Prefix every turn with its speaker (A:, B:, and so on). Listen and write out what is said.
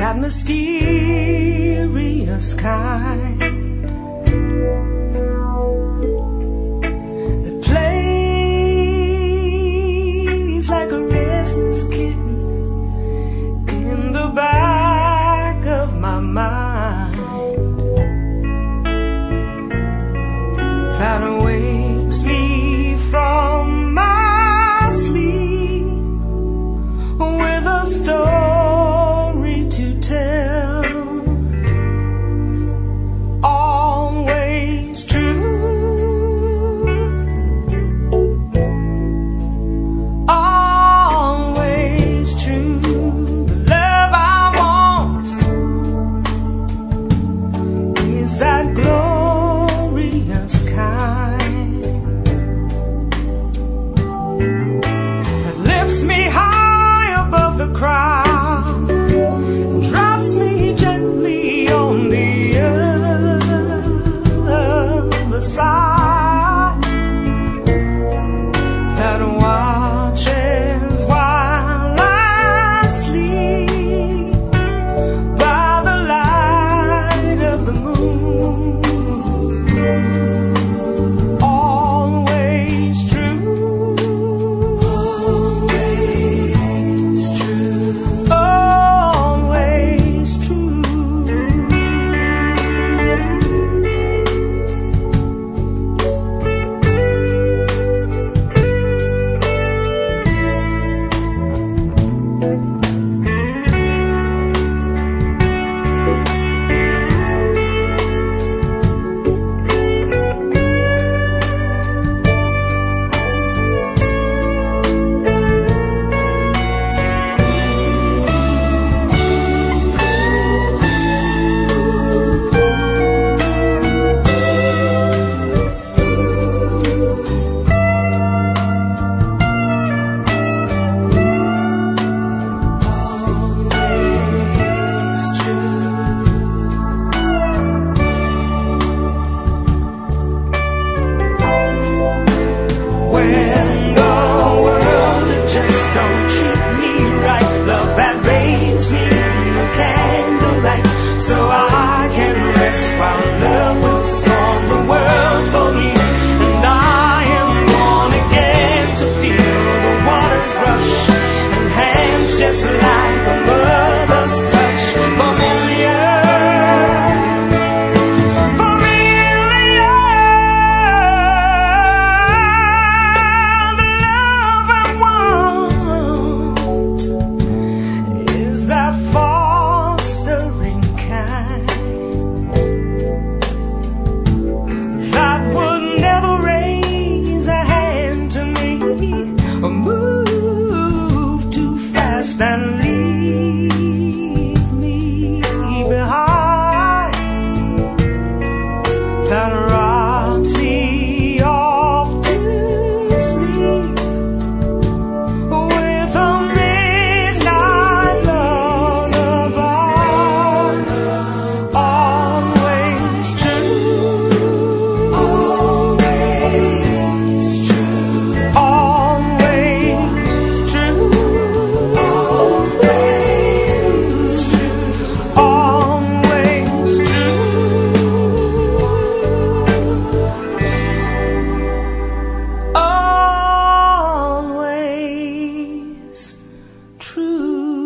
A: that mysterious kind that plays like a restless kitten in the back of my mind, that wakes me from my sleep with a story to tell, always true, always true. The love I want is that glorious kind that lifts me high above the crowd, drops me gently on the other side, that watches while I sleep by the light of the moon. Always true, always true, always true. When the world just don't treat me right, love that bathes me in the candlelight, so I can rest while love will storm the world for me. And I am born again to feel the waters rush and hands just like a mother's touch. Move too fast and leave me behind, that rocks me off to sleep with a midnight lullaby. Always true, always true, always true, always true, always true, always true.